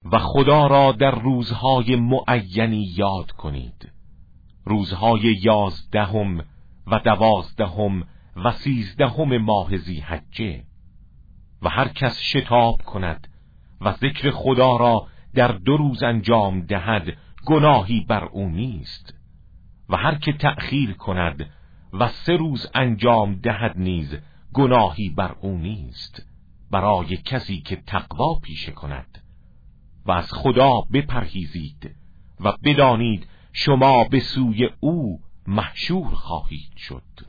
و خدا را در روزهای معینی یاد کنید، روزهای 11 و 12 و 13 ماه ذی‌حجه. و هر کس شتاب کند و ذکر خدا را در 2 روز انجام دهد گناهی بر او نیست، و هر که تأخیر کند و 3 روز انجام دهد نیز گناهی بر او نیست، برای کسی که تقوا پیشه کند. و از خدا بپرهیزید و بدانید شما به سوی او محشور خواهید شد.